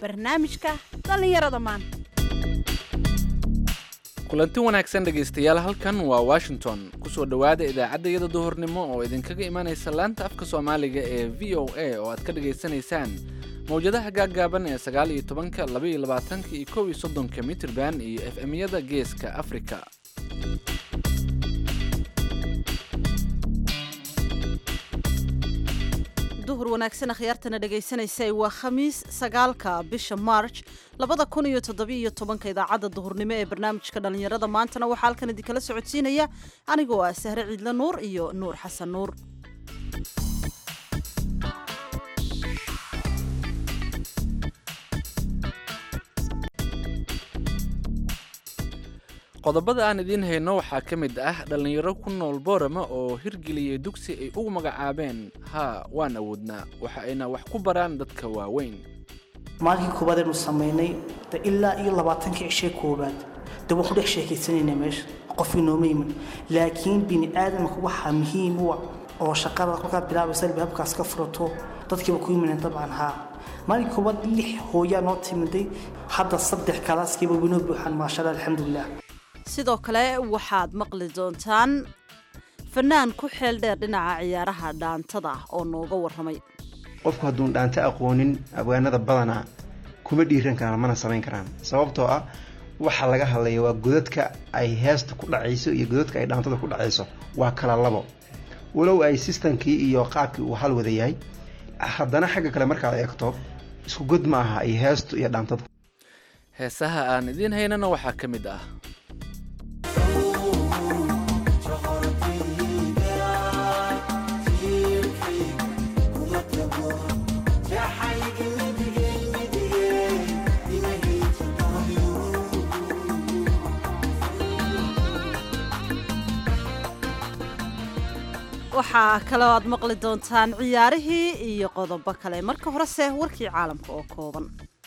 barnaamijka dhallinyarada maanta. kulanti wanaagsan dhegaystayaal, halkan waa Washington. kusoo dhawaada idaacadda duhurnimo oo idinkaga imanaysa laanta afka Soomaaliga ee VOA oo aad ka dhageysanaysaan mawjadaha gaaggaaban ee 19, 22 iyo 31 mitir-band iyo FM-yada Geeska Afrika. duhur wanaagsan akhyaartana dhagaysanaysay waa khamiis 9 bisha March 2017 idaacadda duhurnimo ee barnaamijka dhalinyarada maantana waxaa halkan idinkala socodsiinaya anigoo ah Sahre Ciidla Nuur iyo Nuur Xasan Nuur. qodobada aan idiin hayno waxaa ka mid ah dhalinyaro ku nool Boorama oo hirgeliyay dugsi ay ugu magacaabeen waan awoodnaa, waxa ayna wax ku baraan dadka waaweyn. maalintii koobaad aynu samaynay ilaa iyo 20 cishe koobaad daba ku dhex sheekaysanayna meesha qof inoo iman, laakiin bini aadamka waxa muhiim u ah oo shaqada ka bilaabaysa albaabkaas ka furato dadkiiba ku yimaadeen dabcan maalintii koobaad 6 hooyaa noo timiday, hadda 3 kalaaskiiba winoo buuxan maasha Allah alxamdulillah. sidoo kale waxaad maqli doontaan fanaan ku xeel dheer dhinaca ciyaaraha dhaantada oo nooga warramay. qofku hadduu dhaanta aqoonin abwaanada badana kuma dhiiran karaan mana samayn karaan, sababtoo ah waxa laga hadlayo waa godadka ay heesta ku dhacayso iyo godadka ay dhaantada ku dhacayso waa kala labo, walow ay systemkii iyo qaabkii uu hal wada yahay, haddana xagga kale markaad eegto isku god ma aha ay heestu iyo dhaantada. heesaha aan idiin haynana waxaa ka mid ah waxaa kaloo aad maqli doontaan ciyaarihii iyo qodobo kale. marka horese warkii caalamka oo kooban.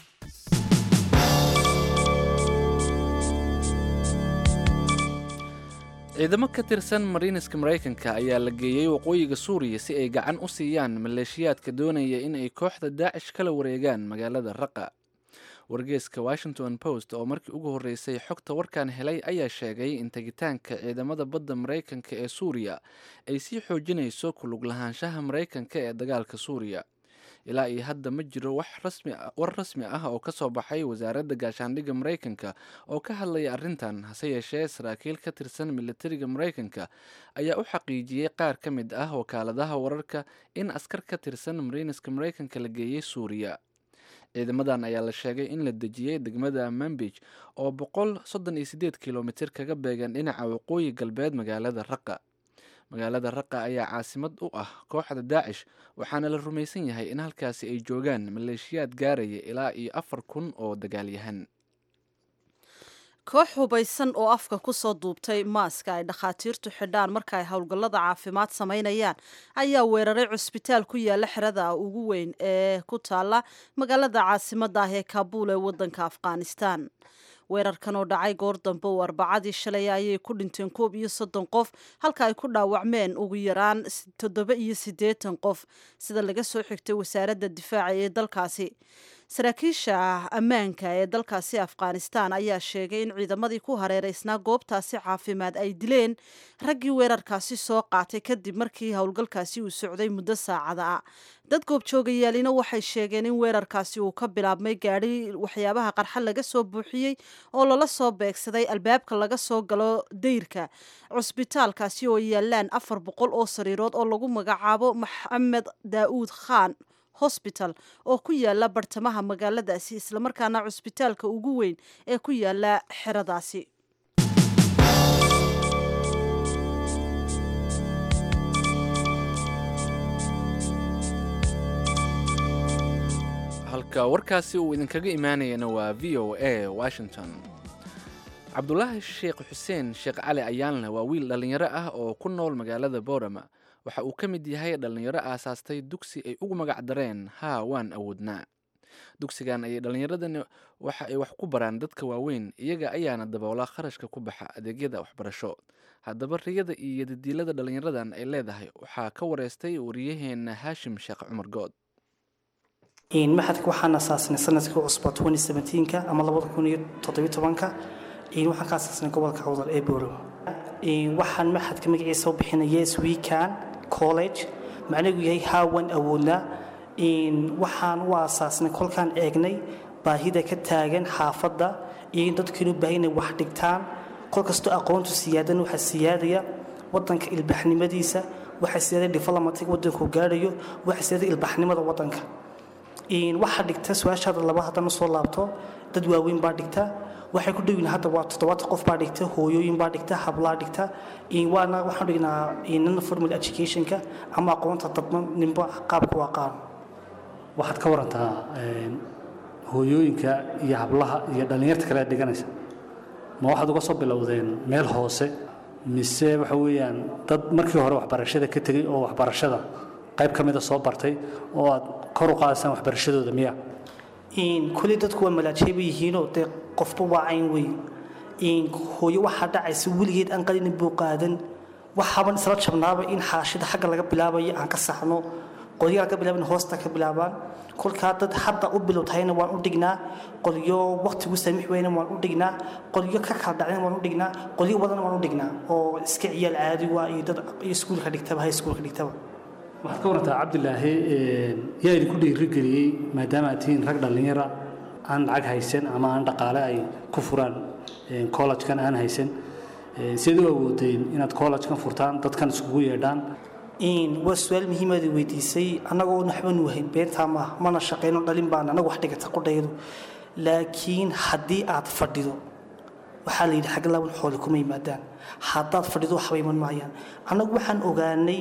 ciidamo ka tirsan mariiniska Mareykanka ayaa la geeyay waqooyiga Suuriya si ay gacan u siiyaan maleeshiyaadka doonaya in ay kooxda Daesh kala wareegaan magaalada Raqqa. wargeyska Washington Post oo markii ugu horeysay xogta warkan helay ayaa sheegay in tagitaanka ciidamada badda Mareykanka ee Suuriya ay sii xoojinayso ku lug lahaanshaha Mareykanka ee dagaalka Suuriya. ilaa iyo hadda ma jiro war rasmi ah oo ka soo baxay wasaaradda gaashaandhigga Mareykanka oo ka hadlaya arrintan, hase yeeshee saraakiil ka tirsan militariga Mareykanka ayaa u xaqiijiyey qaar ka mid ah wakaaladaha wararka in askar ka tirsan mariiniska Mareykanka la geeyay Suuriya. ciidamadan ayaa la sheegay in la dejiyey degmada Manbij oo 138 kilomitir kaga beegan dhinaca waqooyi galbeed magaalada Raqqa. magaalada Raqqa ayaa caasimad u ah kooxda Daesh, waxaana la rumaysan yahay in halkaasi ay joogaan maleeshiyaad gaaraya ilaa iyo 4,000 oo dagaalyahan. koox hubaysan oo afka ku soo duubtay maaska ay dhakhaatiirtu xidhaan marka ay howlgallada caafimaad samaynayaan ayaa weeraray cusbitaal ku yaala xerada ugu weyn ee ku taala magaalada caasimadda ah ee Kaabul ee waddanka Afghanistan. weerarkan oo dhacay goor dambe oo Arbacadii shalay ayay ku dhinteen 31 qof halka ay ku dhaawacmeen ugu yaraan 87 qof sida laga soo xigtay wasaaradda difaaca ee dalkaasi. saraakiisha ammaanka ee dalkaasi Afghanistan ayaa sheegay in ciidamadii ku hareereysnaa goobtaasi caafimaad ay dileen raggii weerarkaasi soo qaatay kadib markii howlgalkaasi uu socday muddo saacada ah. dad goobjoogayaalina waxay sheegeen in weerarkaasi uu ka bilaabmay gaadhi waxyaabaha qarxa laga soo buuxiyey oo lala soo beegsaday albaabka laga soo galo dayrka cusbitaalkaasi oo yaalaan 400 oo sariirood oo lagu magacaabo Maxamed Daawud Khan Hospital oo ku yaala bartamaha magaaladaasi, isla markaana cusbitaalka ugu weyn ee ku yaala xeradaasi. halka warkaasi uu idinkaga imaanayana waa VOA Washington. Cabdullaahi Sheekh Xuseen Sheekh Cali Ayaanle waa wiil dhalinyaro ah oo ku nool magaalada Boorama. waxa uu ka mid yahay dhalinyaro aasaastay dugsi ay ugu magac dareen waan awoodnaa. dugsigan ayay dhalinyaradani waxa ay wax ku baraan dadka waaweyn, iyaga ayaana daboola kharashka ku baxa adeegyada waxbarasho. haddaba riyada iyo dadiilada dhalinyaradan ay leedahay waxaa ka wareystay wariyaheena Haashim Sheekh Cumar Good. maxadka waxaan asaasnay sanadkii cusba 2017 ama 2017 waxaan ka asaasnay gobolka Awdal ee Boorama waxaan maxadka magaciisa u bixinay Yes We Can College macnaheedu yahay haawan awoodna waxaan u asaasnay kolkaan eegnay baahida ka taagan xaafadda dadkinu baahinay wax dhigtaan kol kasto aqoontu siyaadan waxa siyaadaya wadanka ilbaxnimadiisa waxa siyaadada development wadanku gaarayo waxa siyaadada ilbaxnimada wadanka waxa dhigta su'aashaada laba hadan soo laabto dad waaweyn baa dhigta waxay ku dhawin hadda waa 7 qof baa dhigta hooyooyin baa dhigta hablaa dhigta waana waxaan dhignaa non formal education-ka ama aqoonta dadban nimba qaabku aqaan waxaad ka warantaa hooyooyinka iyo hablaha iyo dhalinyarta kale dhiganaysa ma waxaad uga soo bilowdeen meel hoose mise waxa weeyaan dad markii hore waxbarashada ka tagay oo waxbarashada qayb kamid ah soo bartay oo aad kor u qaadaysan waxbarashadooda miya kulli dadku waa malaajeeb yihiin oo qofba waa ayn weyn hooyo waxa dhacaysa wiligeed aan qalin buu qaadan waxaan isla jabnaaba in xaashida xagga laga bilaabayo aan ka saxno qoliyo laga bilaaban hoosta ka bilaabaan kolka dad hadda u bilowtayna waan u dhignaa qoliyo waqtigu saamix weyna waan u dhignaa qoliyo ka kala dhacayna waan u dhignaa qoliyo wadan waan u dhignaa oo iska ciyaal caadi waa iyo dad iskuulka dhigtaba high schoolka dhigtaba waxaad ka warantaa Cabdilaahi yaa idinku dhiirigeliyay maadaama aad tihiin rag dhalinyaro aan lacag haysan ama aan dhaqaale ay ku furaan college-kan aan haysan sidoo awoodeen inaad college-kan furtaan dadkan isugu yeedhaan waa su'aal muhiim ah weydiisay anagoo naxban wahayn beenta mana shaqeyno dhalin baan anagu wax dhigata qodaydu laakiin haddii aad fadhido waxaa la yidhi xag laban xoolo kuma yimaadaan haddaad fadhido waxba iman maayaan anagu waxaan ogaanay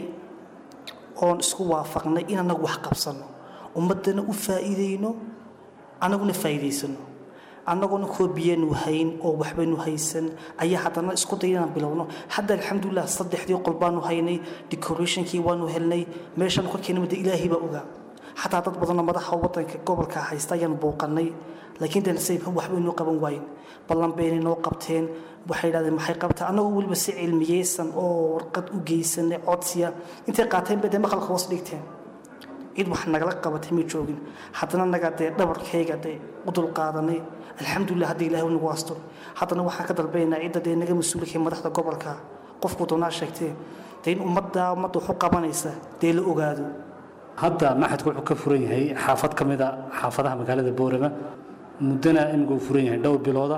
oon isku waafaqnay in anagu wax qabsano ummadana u faa'iideyno anaguna faa'iideysano annaguna koobiyeen wahayn oo waxbaynu haysan ayaa hadana isku dayana bilowno hadda alxamdulillah saddexdii qolbaanu haynay decorationkii waanu helnay meeshan ku keenay ilaahi baa ogaa hatta dad badan madaxa wadanka gobolka haysta ayaan booqanay laakiin dalsay waxbaynu qaban waayeen ballan beeninoo qabteen waxay yiraahdeen maxay qabtaa anagu waliba si cilmiyeysan oo warqad u geysanay codsiya intay qaateen badan maqalka hoos dhigteen cid wax nagala qabatay ma joogin haddana naga dhabarkayga u dul qaadanay alxamdulillah hadii ilaahay nagu aasto haddana waxaan ka dalbaynaa cidda naga mas'uulka madaxda gobolka qofku doonaa sheegtay in ummadda wuxuu qabanaysa la ogaado hadda maxadku wuxuu ka furan yahay xaafad kamid ah xaafadaha magaalada Boorama muddana inuu furan yahay dhowr bilooda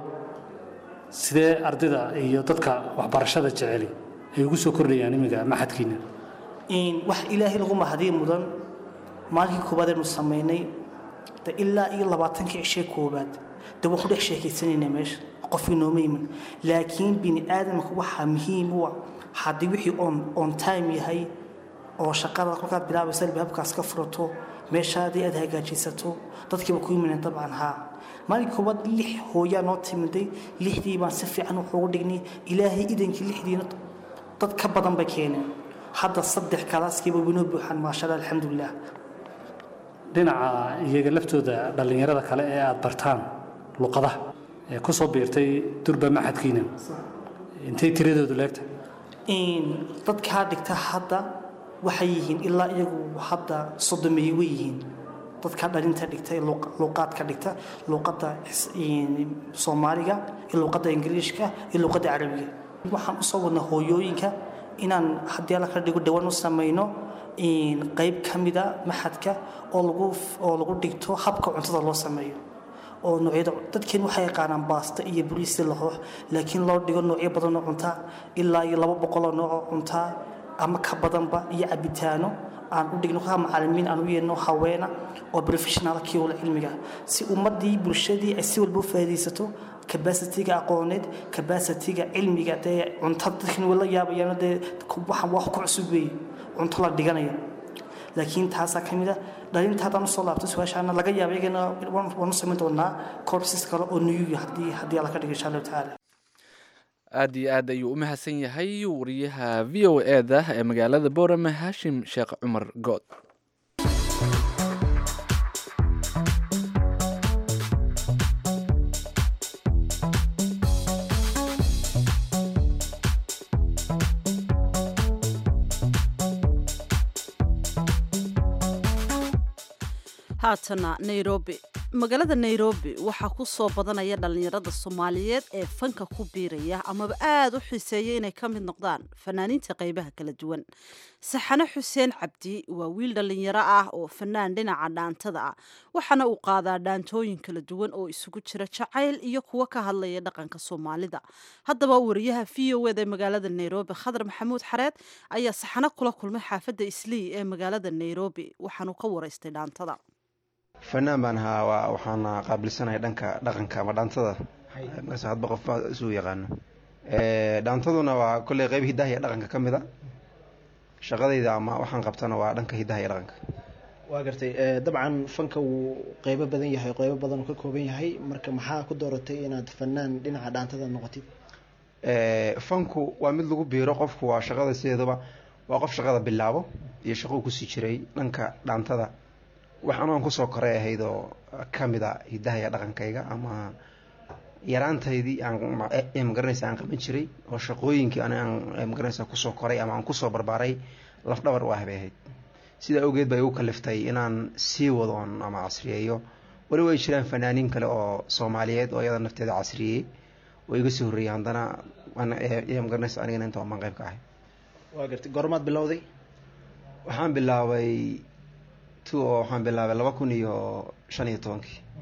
sidee ardayda iyo dadka waxbarashada jecel ay ugu soo kordhayaan imiga maxadkiina wax ilaahay lagu mahadiyo mudan maalintii koobaad ee sameynay ilaa iyo 20 cishe koobaad waxu dhex sheekaysanayna meesha qof inoo meeyman laakiin bini aadamku waxa muhiim u ah hadii wixii on time yahay oo shaqada kolka bilaabaysa albaabkaas ka furato meeshaadii aad hagaajisato dadkiiba ku yimaadeen dabcan maalintii koobaad 6 hooyaa noo timiday 6dii baan si fiican ugu dhignay ilaahay idankii 6diina dad ka badan ba keenay hadda 3 kalaaskiiba winoo buuxan ma sha Allah alxamdulillah dhinaca iyaga laftooda dhalinyarada kale ee aad bartaan luqadaha ee ku soo biirtay durba maxadkiina intay tiradoodu leegtay dadka dhigta hadda waxay yihiin ilaa iyagu hadda sodomeey weeyeen dadka dhalinta dhigtay luqadka dhigta luqadda Soomaaliga iyo luqadda Ingiriiska iyo luqadda Carabiga waxaan u soo wadnaa hooyooyinka inaan hadii la ka dhigo dhawaan u sameeyno qayb kamida maxadka oo lagu dhigto habka cuntada loo sameeyo oo noocyada dadkeen waxay yaqaanaan baasta iyo bariis laho laakiin loo dhigo noocyo badan oo cunta ilaa iyo 200 nooc oo cunta ama ka badanba iyo cabitaano aan u dhigno macallimiin aan u yeeno haweena oo professional kii oo cilmiga si ummadii bulshadii ay si walba faa'iideysato capacity-ga aqooneed capacity-ga cilmiga cuntada dadkeen wala yaabayaan waxaan wax ku cusub cunto la dhiganayo laakiin taasa kamida dhalinta hadan soo laabto su'aashaana laga yaabay in waan sameyn doonaa courses kale oo new hadii la ka dhigo insha Allah taala aad iyo aad ayuu u mahadsan yahay wariyaha VOA-da ee magaalada Boorama Hashim Sheekh Cumar Good haatana nairobi magaalada nairobi waxaa ku soo badanaya dhallinyarada soomaaliyeed ee fanka ku biiraya amaba aada u xiiseeya inay ka mid noqdaan fanaaniinta qaybaha kala duwan. saxane xuseen cabdi waa wiil dhallinyaro ah oo fanaan dhinaca dhaantada ah, waxaana uu qaadaa dhaantooyin kala duwan oo isugu jira jacayl iyo kuwo ka hadlaya dhaqanka soomaalida. haddaba wariyaha v o eda ee magaalada nairobi khadar maxamuud xareed ayaa saxane kula kulmay xaafadda islii ee magaalada nairobi, waxaanu ka waraystay dhaantada. fanaan baan ahaa, waxaana qaabilsanahay dhanka dhaqanka ama dhaantada, hadba qof isuu yaqaano. dhaantaduna waa kolley qayb hidaha iyo dhaqanka ka mid a. shaqadayda ama waxaan qabtana waa dhanka hidaha iyo dhaqanka. waa gartay. dabcan fanka wuu qeybo badan yahay, qeybo badan uu ka kooban yahay, marka maxaa ku dooratay inaad fanaan dhinaca dhaantada noqotid? fanku waa mid lagu biiro qofku, waa shaqada sideedaba waa qof shaqada bilaabo iyo shaqou kusii jiray. dhanka dhaantada waxaan aan kusoo koray ahayd oo ka mid a hidaha iyo dhaqankayga, ama yaraantaydii magaranaysa aan qaban jiray, oo shaqooyinkii aan magaranaysa kusoo koray ama aan kusoo barbaaray lafdhabar u ah bay ahayd. sidaa awgeed bay igu kaliftay inaan sii wadoon ama casriyeeyo. waliba ay jiraan fanaaniin kale oo soomaaliyeed oo iyada nafteeda casriyeeyey oo iga soo horreeyay, haddana magaranaysa anigana inta baan qayb ka ahay. waa gartay. goormaad bilowday? waxaan bilaabay waxaan bilaabay 2015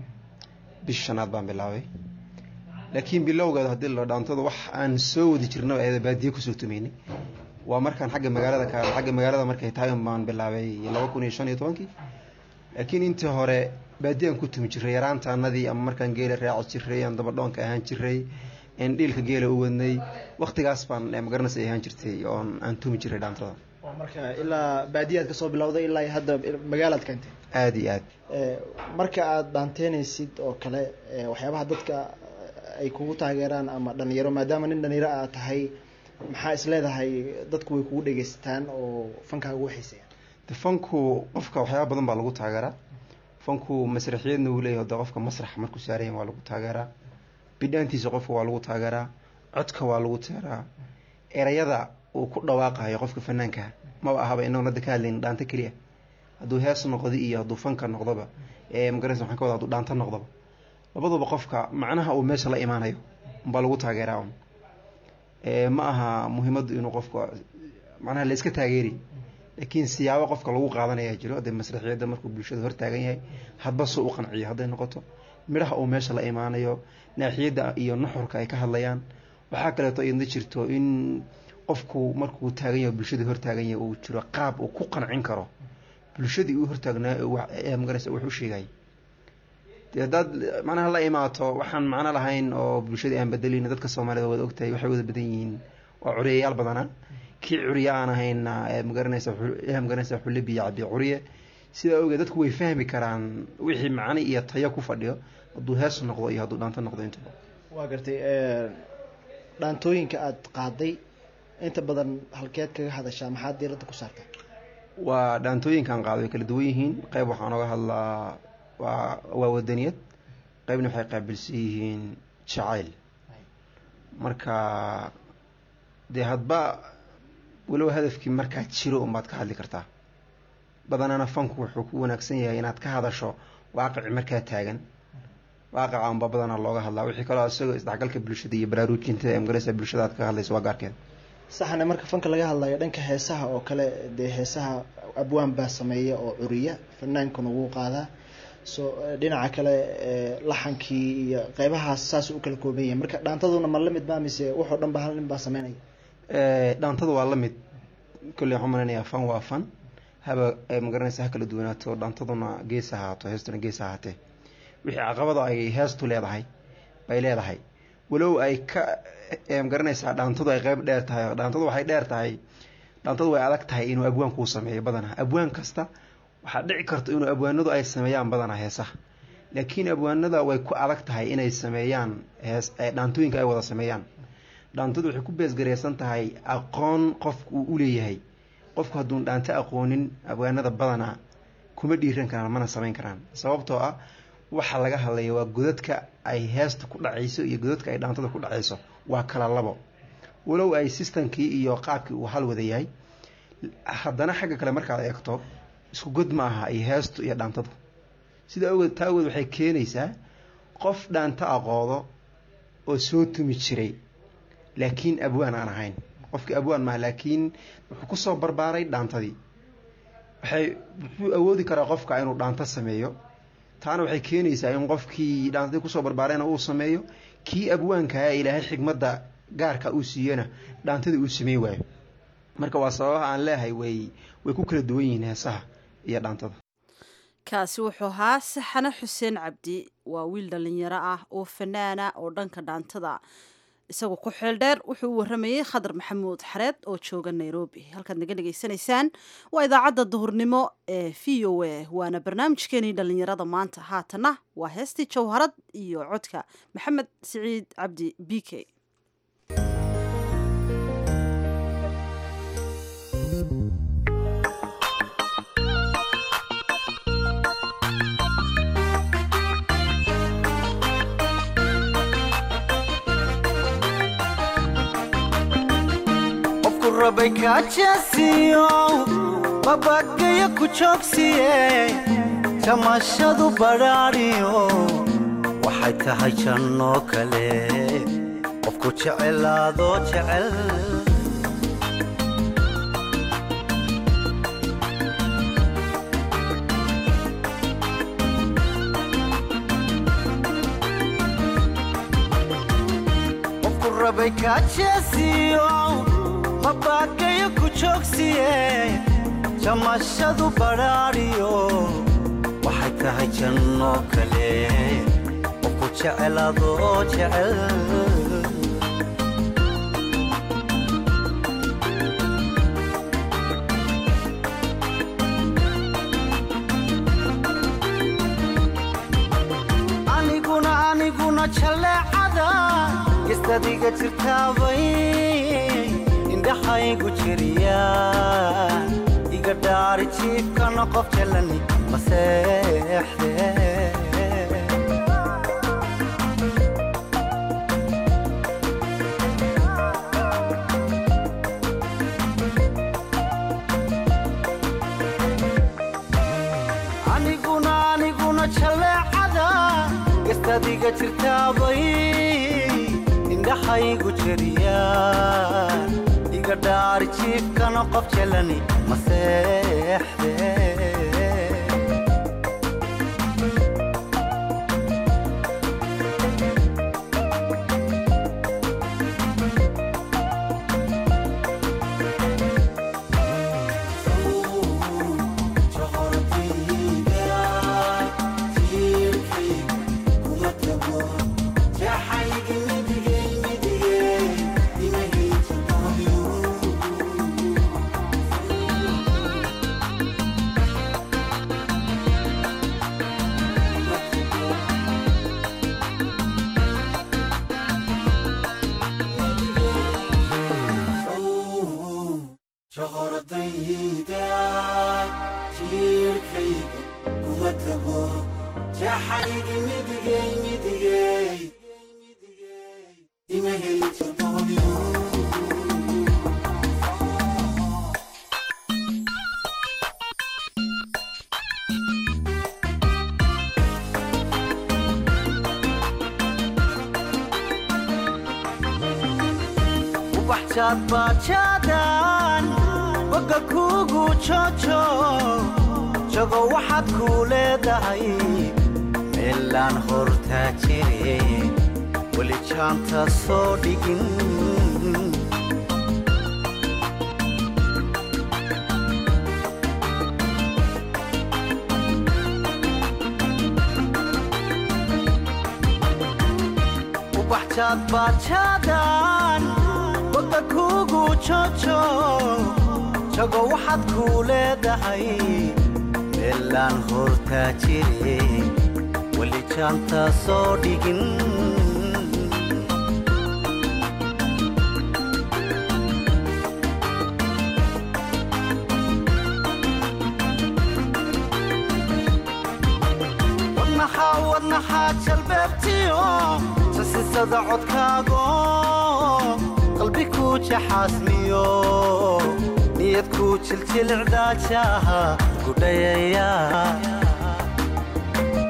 bishii shanaad baan bilaabay. laakiin bilowgeeda haddii la dhaantado wax aan soo wadi jirno eeda baadiye kusoo tumeynay. waa markaan xagga magaalada markay tahay baan bilaabay 2015. laakiin intii hore baadiye aan ku tumi jiray yaraantaanadii, ama markaan geela raaci jiray, aan dabadhoonka ahaan jiray, aan dhiilka geela u wadnay, waqtigaas baan magaranaysa ahaan jirtay oo aan tumi jiray dhaantada. marka ilaa baadiyaad kasoo bilowday ilaa hadda magaalaad keentay? aada iyo aad. marka aada dhaanteynaysid oo kale, waxyaabaha dadka ay kugu taageeraan ama dhalinyaro, maadaama nin dhalinyaro aad tahay, maxaa is leedahay dadku way kugu dhegeystaan oo fankaaga ugu xiiseeyaan? fanku qofka waxyaaba badan baa lagu taageeraa. fanku masraxiyadna wuu leeyahay, de qofka masrax markuu saarayan waa lagu taageeraa, bidhaantiisa qofka waa lagu taageeraa, codka waa lagu taageeraa, erayada uu ku dhawaaqayo qofka fanaanka maba ahaba inagoo hadda ka hadlayn dhaanto keliya. hadduu hees noqdo iyo hadduu fanka noqdoba, magaranaysa waxaan ka wada hadduu dhaanto noqdoba, labaduba qofka macnaha uu meesha la imaanayo umbaa lagu taageeraa un. ma aha muhiimaddu inuu qofka macnaha la iska taageeri, laakiin siyaabo qofka lagu qaadanaya jiro. de masraxiyadda markuu bulshada hortaagan yahay, hadba soo u qanciyo hadday noqoto, midhaha uu meesha la imaanayo, naaxiyadda iyo nuxurka ay ka hadlayaan. waxaa kaleeto idna jirto in qofku markuu taagan yahay, bulshada hortaagan yahay, uu jiro qaab uu ku qancin karo bulshadii uu hortaagnaa magaranaysa wax u sheegay. dee haddaad macnaha la imaato waxaan macno lahayn oo bulshadii aan bedelin, dadka soomaalida waad ogtahay waxay wada badan yihiin oo curiyayaal badana. kii curiye aan ahayna magaranaysa xulebiya cabi curiye. sidaa ogeed dadku way fahmi karaan wixii macno iyo tayo ku fadhiyo, hadduu hees noqdo iyo hadduu dhaanto noqdo intaba. waa gartay. dhaantooyinka aada qaaday inta badan halkeed kaga hadashaa, maxaad diiradda ku saartaa? waa dhaantooyinkaan qaaday way kala duwan yihiin. qayb waxaan oga hadlaa waa wadaniyad, qaybna waxay qaabilsan yihiin jacayl. marka dee hadba walow hadafkii markaa jiro unbaad ka hadli kartaa. badanana fanku wuxuu ku wanaagsan yahay inaad ka hadasho waaqici markaa taagan. waaqaca unba badanaa looga hadlaa. wixii kaloo isagoo isdhexgalka bulshada iyo baraarujinta magaranaysa bulshada aad ka hadlayso waa gaarkeeda. saxane, marka fanka laga hadlayo dhanka heesaha oo kale, dee heesaha abwaan baa sameeya oo curiya, fanaankuna wuu qaadaa. so dhinaca kale laxankii iyo qeybahaas saas u kala kooban yahay. marka dhaantaduna ma la mid baa mise wuxuu dhan ba hal nin baa sameynaya? dhaantada waa la mid. kolley waxaan maleynayaa fan waa fan, haba magaranaysa ha kala duwanaato. dhaantaduna gees ahaato, heestuna gees ahaatee, wixii caqabada ay heestu leedahay bay leedahay. walow ay ka magaranaysaa dhaantadu ay qayb dheer tahay. dhaantadu waxay dheer tahay, dhaantadu way adag tahay inuu abwaankuu sameeyo. badanaa abwaan kasta waxaa dhici karta inuu abwaanadu ay sameeyaan badanaa heesaha, laakiin abwaanada way ku adag tahay inay sameeyaan dhaantooyinka ay wada sameeyaan. dhaantadu waxay ku beesgareysan tahay aqoon qofku uu u leeyahay. qofku hadduun dhaanto aqoonin, abwaanada badanaa kuma dhiiran karaan, mana samayn karaan. sababtoo ah waxa laga hadlaya waa godadka ay heesta ku dhacayso iyo godadka ay dhaantada ku dhacayso waa kala labo. walow ay systemkii iyo qaabkii uu hal wada yahay, haddana xagga kale markaad eegto isku god ma aha iyo heestu iyo dhaantadu. sida awgeed taawad waxay keenaysaa qof dhaanta aqoodo oo soo tumi jiray laakiin abwaan aan ahayn qofkii abwaan ma laakiin wuxuu ku soo barbaaray dhaantadii wuxuu awoodi karaa qofka inuu dhaanto sameeyo taana waxay keenaysaa in qofkii dhaantadii kusoo barbaarayna uu sameeyo kii abwaanka ilaahay xigmadda gaarka uu siiyana dhaantadii uu sameey waayo marka waa sababaha aan leeyahay way ku kala duwan yihiin heesaha iyo dhaantada kaasi wuxuu ahaa Saxane Xuseen Cabdi waa wiil dhalinyaro ah oo fanaana oo dhanka dhaantada isagoo ku xeel dheer wuxuu u waramayay Khadar Maxamuud Xareed oo jooga Nairobi halkaad naga dhageysanaysaan waa idaacadda duhurnimo ee VOA waana barnaamijkeenii dhalinyarada maanta haatana waa heestii Jawharad iyo codka Maxamed Siciid Cabdi BK rabay ka jasiyo babagaya ku joogsiye tamashadu baraariyo waxay tahay janno kale qofku jecelaado jecel qofku rabay ka jasiyo babagaya ku joogsiye tamashadu baraariyo waxay tahay janno kale qofku jecelaado jecel aniguna jaleecada gistadiga jirtaabay indhahaygu jiriyaan iga dhaari jiifkana qof jalani maseexde aniguna jaleecada gastadiga jirtaabay indhahaygu jiriyaan iga dhaari jiifkana qof jalani maseexde bajadan waga kugu jojo jago waxaad ku leedahay meelaan hortaa jire weli jaanta soo dhigin bajadan waga kugu jojo jago waxaad ku leedahay meelaan hortaa jire weli jaanta soo dhigin wadnaha jalbeebtiyo sasisada codkaago qalbi ku jaxaasmiyo niyad ku jiljilcdaajaha gudhayaya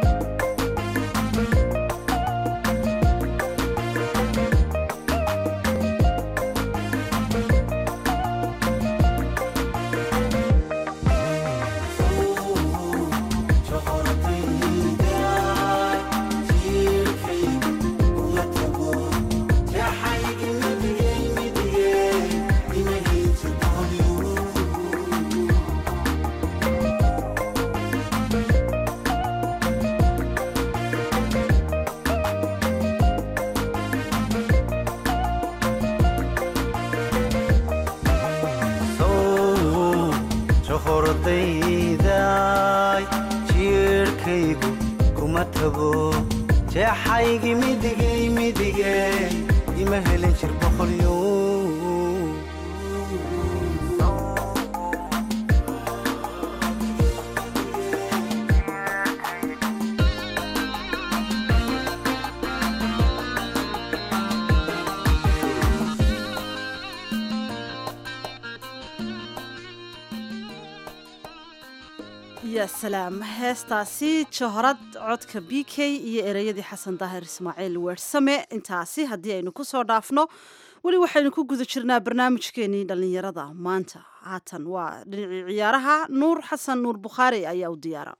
sohordayday jiirkaygu kuma tago jeexaygi midige ima helin jir boqolyo يا سلام heestaasi jahrad codka BK iyo ereyadii xasan daahir ismaaciil weersame intaasi haddii aynu ku soo dhaafno weli waxaynu ku guda jirnaa barnaamijkeenii dhallinyarada maanta haatan waa dhinacii ciyaaraha nuur xasan nuur bukhaari ayaa u diyaara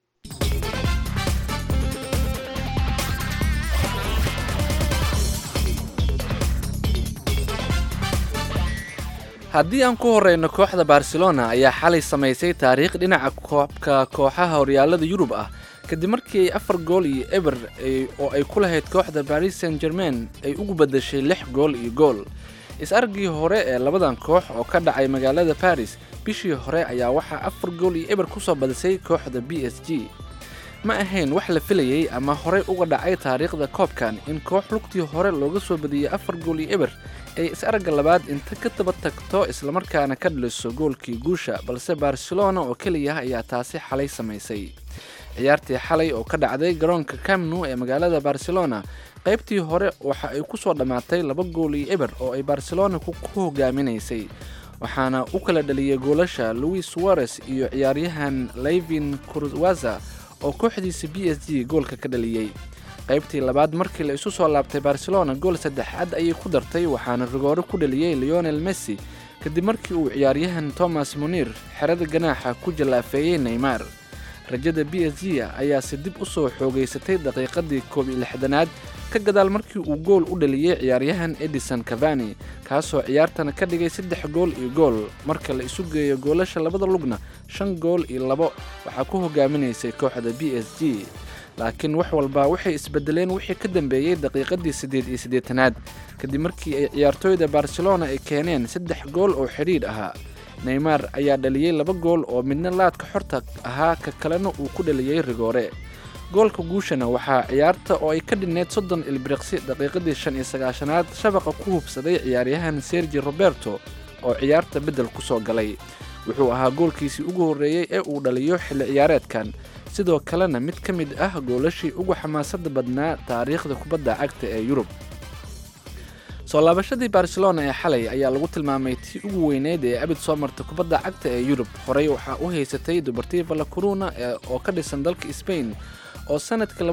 haddii aan ku horeyno kooxda barcelona ayaa xalay samaysay taariikh dhinaca koobka kooxaha horyaalada yurub ah kadib markii ay 4 gool iyo eber oo ay ku lahayd kooxda Paris Saint-Germain ay ugu bedeshay 6 gool iyo gool is-argii hore ee labadan koox oo ka dhacay magaalada Paris bishii hore ayaa waxaa 4 gool iyo eber ku soo badisay kooxda PSG ma ahayn wax la filayay ama horey uga dhacay taariikhda koobkan in koox lugtii hore looga soo badiyay 4 gool iyo eber ay is-aragga labaad inta ka daba tagto islamarkaana ka dhaliso goolkii guusha balse Barcelona oo keliya ayaa taasi xalay samaysay ciyaartii xalay oo ka dhacday garoonka Camp Nou ee magaalada Barcelona qaybtii hore waxa ay ku soo dhamaatay 2 gool iyo eber oo ay Barcelona ku hogaaminaysay waxaana u kala dhaliyay goolasha Luis Suarez iyo ciyaaryahan Layvin Kurzawa oo kooxdiisa PSG goolka ka dhaliyay qaybtii labaad markii la isu soo laabtay Barcelona gool saddexaad ayay ku dartay waxaana rigooro ku dhaliyay Lionel Messi kadib markii uu ciyaaryahan Thomas Muller xerada ganaaxa ku jalaafeeyay Neymar rajada PSG ayaa si dib u soo xoogeysatay daqiiqadii 16aad ka gadaal markii uu gool u dhaliyay ciyaaryahan Edison Cavani kaasoo ciyaartana ka dhigay 3 gool iyo gool marka la isu geeyo goolasha labada lugna 5 gool iyo 2 waxa ku hogaaminaysay kooxda PSG laakiin wax walba waxay isbedeleen wixii ka dambeeyay daqiiqadii 88aad kadib markii ay ciyaartooyda Barcelona ay keeneen 3 gool oo xiriir ahaa Neymar ayaa dhaliyay 2 gool oo midna laadka xorta ahaa ka kalena uu ku dhaliyay rigoore goolka guushana waxaa ciyaarta oo ay ka dhineed 30 ilbiriqsi daqiiqadii 95aad shabaqa ku hubsaday ciyaaryahan Sergio Roberto oo ciyaarta bedel ku soo galay wuxuu ahaa goolkiisii ugu horeeyay ee uu dhaliyo xilli ciyaareedkan sidoo kalena mid ka mid ah goolashii ugu xamaasadda badnaa taariikhda kubadda cagta ee Yurub soo laabashadii Barcelona ee xalay ayaa lagu tilmaamay tii ugu weyneed ee abid soo martay kubadda cagta ee Yurub horey waxa u haysatay Deportivo La Coruna oo ka dhisan dalka Spain oo sanadka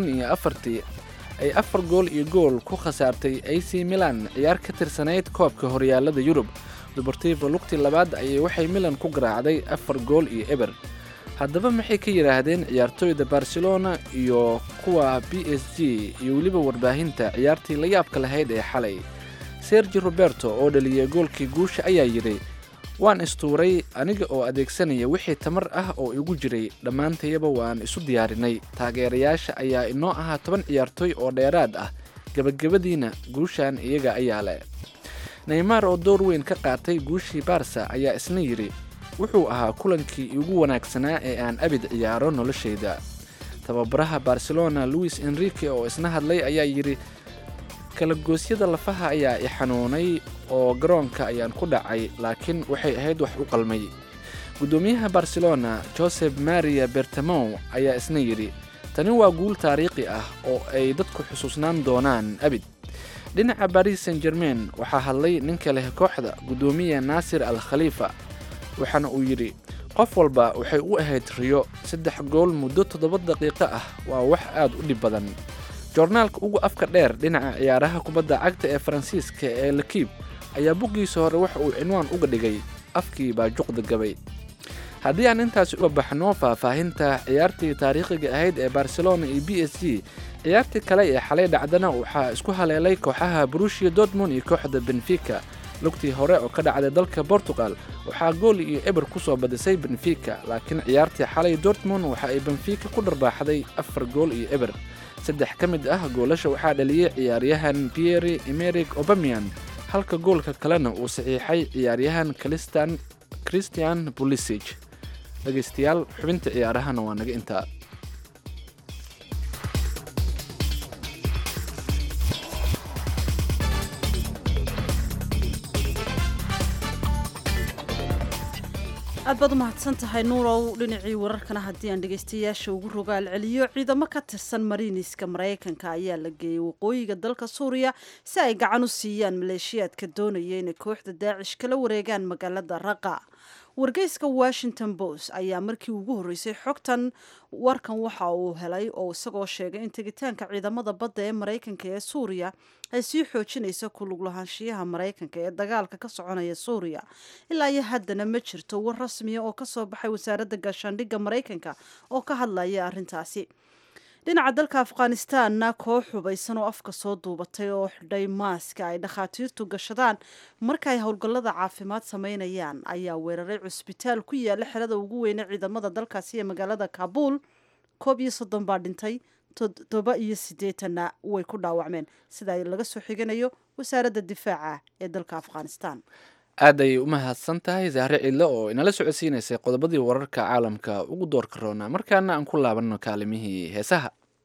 2004 ay 4 gool iyo gool ku khasaartay AC Milan ciyaar ka tirsanayd koobka horyaalada Yurub Deportivo lugtii labaad ayay waxay Milan ku garaacday 4 gool iyo eber haddaba maxay ka yiraahdeen ciyaartooyda Barcelona iyo kuwa PSG iyo waliba warbaahinta ciyaartii la yaabka lahayd ee xalay Sergio Roberto oo dhaliyay goolkii guusha ayaa yiri waan istuuray aniga oo adeegsanaya wixii tamar ah oo igu jiray dhammaantayaba waan isu diyaarinay taageerayaasha ayaa inoo ahaa 10 ciyaartooy oo dheeraad ah gabagabadiina guushan iyaga ayaa leh Neymar oo door weyn ka qaatay guushii Barca ayaa isna yiri wuxuu ahaa kulankii ugu wanaagsanaa ee aan abid ciyaaro noloshayda tababaraha Barcelona Luis Enrique oo isna hadlay ayaa yiri kala goosyada lafaha ayaa i xanuunay oo garoonka ayaan ku dhacay laakiin waxay ahayd wax u qalmay gudoomiyaha Barcelona Josep Maria Bartomeu ayaa isna yiri tani waa guul taariikhi ah oo ay dadku xusuusnaan doonaan abid dhinaca Paris Saint-Germain waxaa hadlay ninka leh kooxda gudoomiyaha Nasser Al Khalifa waxaana uu yiri qof walba waxay u ahayd riyo 3 gool muddo 7 daqiiqo ah waa wax aad u dhib badan joornaalka ugu afka dheer dhinaca ciyaaraha kubadda cagta ee Faransiiska ee L'Equipe ayaa bugiisa hore waxa uu cinwaan uga dhigay afkii baa juqda gabay haddii aan intaas uga baxno faahfaahinta ciyaartii taariikhiga ahayd ee Barcelona iyo PSG ciyaartii kale ee xalay dhacdana waxaa isku haleelay kooxaha Borussia Dortmund iyo kooxda Benfica lugtii hore oo ka dhacday dalka Portugal waxaa gool iyo eber ku soo badisay Benfica laakiin ciyaartii xalay Dortmund waxa ay Benfica ku dharbaaxday 4 gool iyo eber saddex ka mid ah goolasha waxaa dhaliyay ciyaaryahan Pierre-Emerick Aubameyang halka goolka kalena uu saxiixay ciyaaryahan Christian Pulisic. dhegaystayaal xubinta ciyaarahana waa naga intaa. aad baad u mahadsan tahay nuurow. dhinacii wararkana haddii aan dhegaystayaasha ugu rogaal celiyo, ciidamo ka tirsan mariiniska maraykanka ayaa la geeyey waqooyiga dalka suuriya si ay gacan u siiyaan maleeshiyaadka doonaya inay kooxda daacish kala wareegaan magaalada raqa. wargeyska Washington Post ayaa markii ugu horeysay xogtan warkan waxa uu helay oo isagoo sheegay in tegitaanka ciidamada badda ee maraykanka ee suuriya ay sii xoojinayso ku lug lahaanshiyaha maraykanka ee dagaalka ka soconaya suuriya. ilaa iyo haddana ma jirto war rasmiya oo kasoo baxay wasaaradda gaashaandhigga maraykanka oo ka hadlaya arrintaasi. dhinaca dalka afghanistanna koox hubaysan oo afka soo duubatay oo xidhay maaska ay dhakhaatiirtu gashadaan marka ay howlgallada caafimaad sameynayaan ayaa weeraray cusbitaal ku yaala xerada ugu weyne ciidamada dalkaasi ee magaalada Kaabul. 31 baa dhintay, 87 way ku dhaawacmeen sida laga soo xiganayo wasaaradda difaaca ee dalka Afghanistan. aad ay u mahadsan tahay Zahre Cille oo inala socodsiinaysay qodobadii wararka caalamka ugu doorka roona. markaana aan ku laabanno kaalimihii heesaha.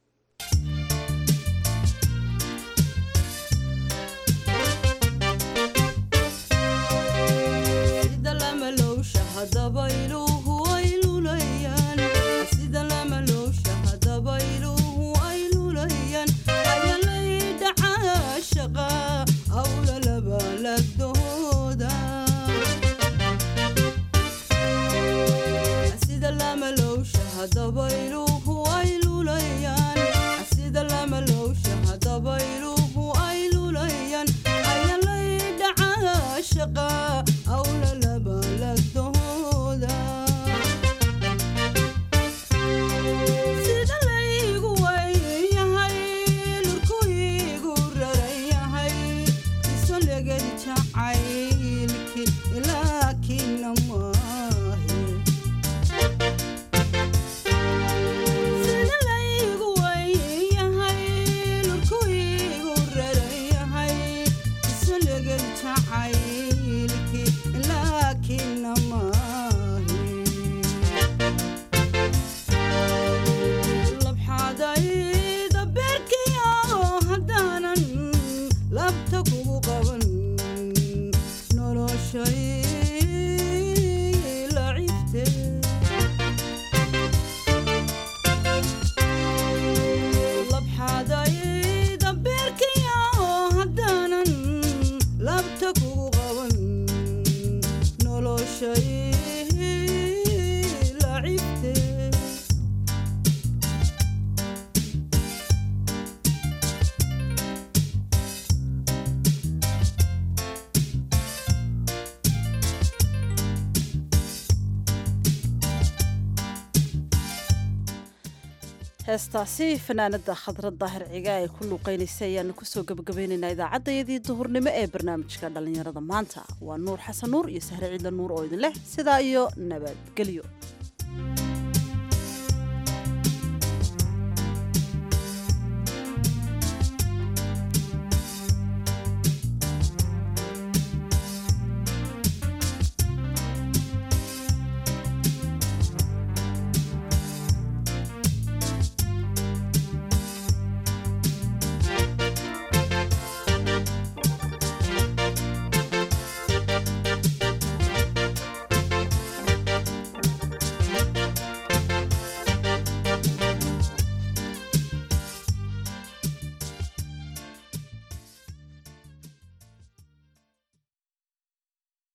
heestaasi fanaanada Khadra Daahir Ciga ay ku luuqeynaysa ayaanu kusoo gabagabaynaynaa idaacaddayadii duhurnimo ee barnaamijka dhalinyarada maanta. waa Nuur Xasan Nuur iyo Sahre Ciidla Nuur oo idin leh sidaa iyo nabadgelyo.